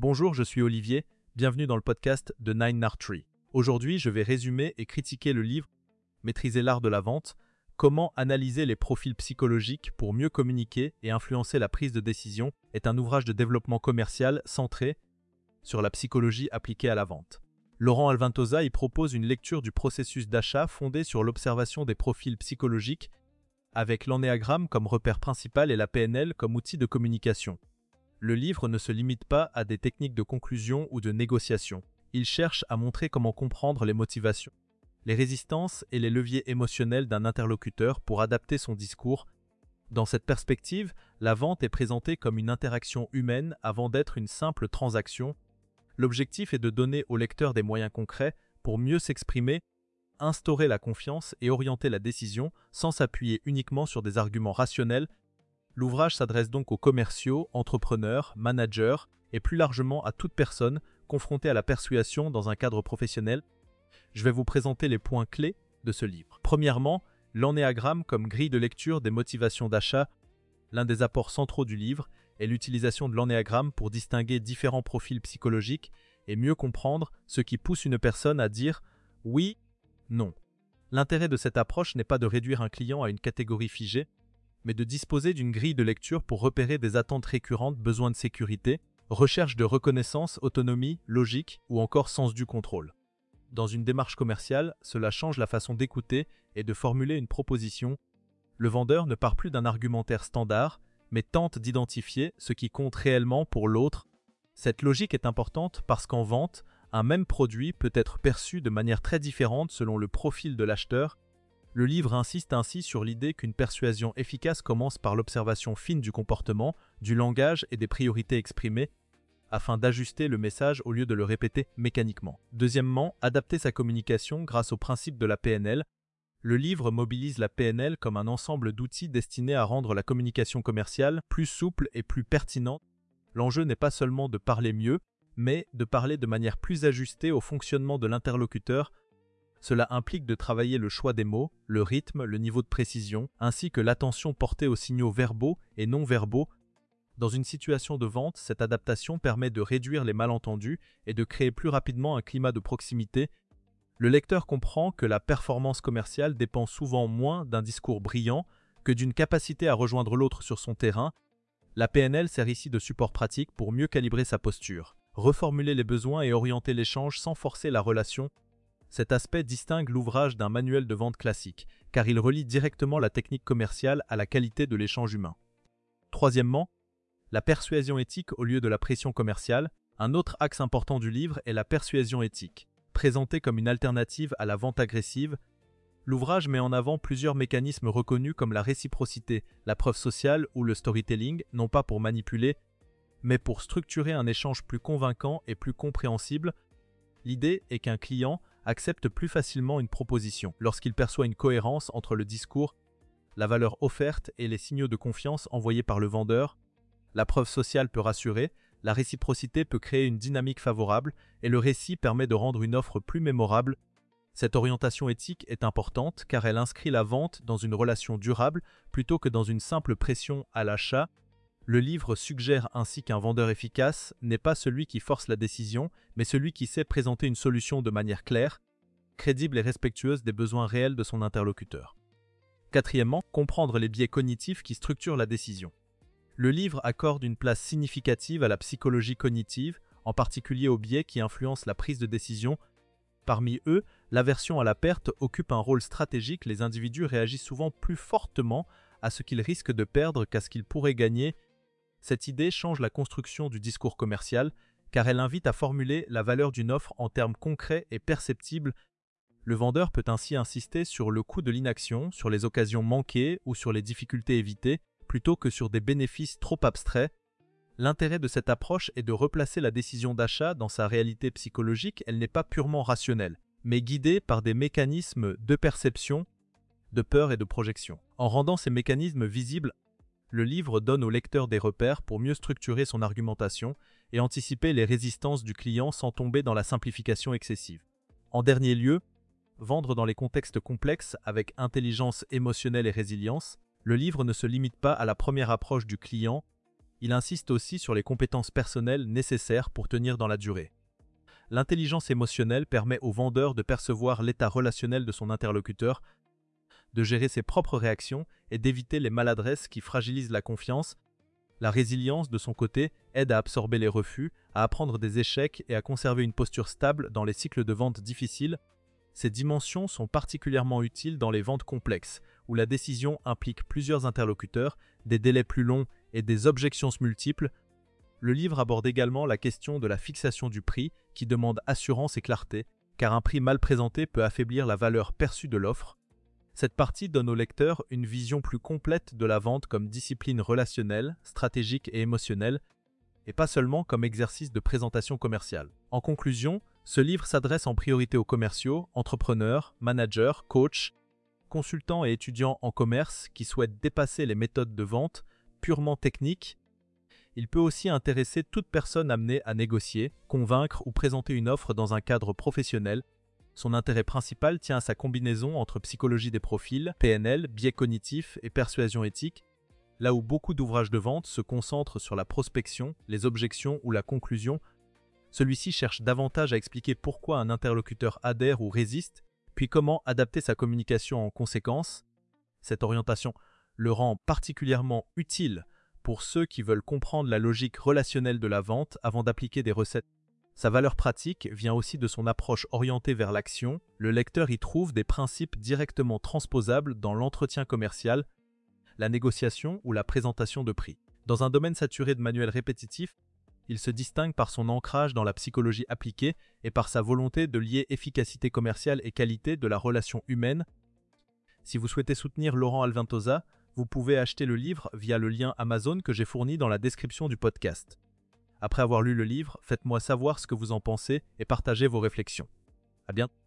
Bonjour, je suis Olivier, bienvenue dans le podcast de Nine Art Tree. Aujourd'hui, je vais résumer et critiquer le livre Maîtriser l'art de la vente, comment analyser les profils psychologiques pour mieux communiquer et influencer la prise de décision est un ouvrage de développement commercial centré sur la psychologie appliquée à la vente. Laurent Alventosa y propose une lecture du processus d'achat fondée sur l'observation des profils psychologiques avec l'ennéagramme comme repère principal et la PNL comme outil de communication. Le livre ne se limite pas à des techniques de conclusion ou de négociation. Il cherche à montrer comment comprendre les motivations, les résistances et les leviers émotionnels d'un interlocuteur pour adapter son discours. Dans cette perspective, la vente est présentée comme une interaction humaine avant d'être une simple transaction. L'objectif est de donner au lecteur des moyens concrets pour mieux s'exprimer, instaurer la confiance et orienter la décision sans s'appuyer uniquement sur des arguments rationnels. L'ouvrage s'adresse donc aux commerciaux, entrepreneurs, managers et plus largement à toute personne confrontée à la persuasion dans un cadre professionnel. Je vais vous présenter les points clés de ce livre. Premièrement, l'ennéagramme comme grille de lecture des motivations d'achat. L'un des apports centraux du livre est l'utilisation de l'ennéagramme pour distinguer différents profils psychologiques et mieux comprendre ce qui pousse une personne à dire « oui » non. L'intérêt de cette approche n'est pas de réduire un client à une catégorie figée, mais de disposer d'une grille de lecture pour repérer des attentes récurrentes, besoins de sécurité, recherche de reconnaissance, autonomie, logique ou encore sens du contrôle. Dans une démarche commerciale, cela change la façon d'écouter et de formuler une proposition. Le vendeur ne part plus d'un argumentaire standard, mais tente d'identifier ce qui compte réellement pour l'autre. Cette logique est importante parce qu'en vente, un même produit peut être perçu de manière très différente selon le profil de l'acheteur. Le livre insiste ainsi sur l'idée qu'une persuasion efficace commence par l'observation fine du comportement, du langage et des priorités exprimées, afin d'ajuster le message au lieu de le répéter mécaniquement. Deuxièmement, adapter sa communication grâce au principe de la PNL. Le livre mobilise la PNL comme un ensemble d'outils destinés à rendre la communication commerciale plus souple et plus pertinente. L'enjeu n'est pas seulement de parler mieux, mais de parler de manière plus ajustée au fonctionnement de l'interlocuteur. Cela implique de travailler le choix des mots, le rythme, le niveau de précision, ainsi que l'attention portée aux signaux verbaux et non verbaux. Dans une situation de vente, cette adaptation permet de réduire les malentendus et de créer plus rapidement un climat de proximité. Le lecteur comprend que la performance commerciale dépend souvent moins d'un discours brillant que d'une capacité à rejoindre l'autre sur son terrain. La PNL sert ici de support pratique pour mieux calibrer sa posture, reformuler les besoins et orienter l'échange sans forcer la relation. Cet aspect distingue l'ouvrage d'un manuel de vente classique, car il relie directement la technique commerciale à la qualité de l'échange humain. Troisièmement, la persuasion éthique au lieu de la pression commerciale. Un autre axe important du livre est la persuasion éthique. Présentée comme une alternative à la vente agressive, l'ouvrage met en avant plusieurs mécanismes reconnus comme la réciprocité, la preuve sociale ou le storytelling, non pas pour manipuler, mais pour structurer un échange plus convaincant et plus compréhensible. L'idée est qu'un client accepte plus facilement une proposition lorsqu'il perçoit une cohérence entre le discours, la valeur offerte et les signaux de confiance envoyés par le vendeur. La preuve sociale peut rassurer, la réciprocité peut créer une dynamique favorable et le récit permet de rendre une offre plus mémorable. Cette orientation éthique est importante car elle inscrit la vente dans une relation durable plutôt que dans une simple pression à l'achat. Le livre suggère ainsi qu'un vendeur efficace n'est pas celui qui force la décision, mais celui qui sait présenter une solution de manière claire, crédible et respectueuse des besoins réels de son interlocuteur. Quatrièmement, comprendre les biais cognitifs qui structurent la décision. Le livre accorde une place significative à la psychologie cognitive, en particulier aux biais qui influencent la prise de décision. Parmi eux, l'aversion à la perte occupe un rôle stratégique. Les individus réagissent souvent plus fortement à ce qu'ils risquent de perdre qu'à ce qu'ils pourraient gagner. Cette idée change la construction du discours commercial, car elle invite à formuler la valeur d'une offre en termes concrets et perceptibles. Le vendeur peut ainsi insister sur le coût de l'inaction, sur les occasions manquées ou sur les difficultés évitées, plutôt que sur des bénéfices trop abstraits. L'intérêt de cette approche est de replacer la décision d'achat dans sa réalité psychologique. Elle n'est pas purement rationnelle, mais guidée par des mécanismes de perception, de peur et de projection. En rendant ces mécanismes visibles, le livre donne au lecteur des repères pour mieux structurer son argumentation et anticiper les résistances du client sans tomber dans la simplification excessive. En dernier lieu, vendre dans les contextes complexes avec intelligence émotionnelle et résilience. Le livre ne se limite pas à la première approche du client, Il insiste aussi sur les compétences personnelles nécessaires pour tenir dans la durée. L'intelligence émotionnelle permet au vendeur de percevoir l'état relationnel de son interlocuteur, de gérer ses propres réactions et d'éviter les maladresses qui fragilisent la confiance. La résilience, de son côté, aide à absorber les refus, à apprendre des échecs et à conserver une posture stable dans les cycles de vente difficiles. Ces dimensions sont particulièrement utiles dans les ventes complexes, où la décision implique plusieurs interlocuteurs, des délais plus longs et des objections multiples. Le livre aborde également la question de la fixation du prix, qui demande assurance et clarté, car un prix mal présenté peut affaiblir la valeur perçue de l'offre. Cette partie donne au lecteur une vision plus complète de la vente comme discipline relationnelle, stratégique et émotionnelle, et pas seulement comme exercice de présentation commerciale. En conclusion, ce livre s'adresse en priorité aux commerciaux, entrepreneurs, managers, coachs, consultants et étudiants en commerce qui souhaitent dépasser les méthodes de vente purement techniques. Il peut aussi intéresser toute personne amenée à négocier, convaincre ou présenter une offre dans un cadre professionnel. Son intérêt principal tient à sa combinaison entre psychologie des profils, PNL, biais cognitifs et persuasion éthique, là où beaucoup d'ouvrages de vente se concentrent sur la prospection, les objections ou la conclusion. Celui-ci cherche davantage à expliquer pourquoi un interlocuteur adhère ou résiste, puis comment adapter sa communication en conséquence. Cette orientation le rend particulièrement utile pour ceux qui veulent comprendre la logique relationnelle de la vente avant d'appliquer des recettes. Sa valeur pratique vient aussi de son approche orientée vers l'action. Le lecteur y trouve des principes directement transposables dans l'entretien commercial, la négociation ou la présentation de prix. Dans un domaine saturé de manuels répétitifs, il se distingue par son ancrage dans la psychologie appliquée et par sa volonté de lier efficacité commerciale et qualité de la relation humaine. Si vous souhaitez soutenir Laurent Alventosa, vous pouvez acheter le livre via le lien Amazon que j'ai fourni dans la description du podcast. Après avoir lu le livre, faites-moi savoir ce que vous en pensez et partagez vos réflexions. À bientôt.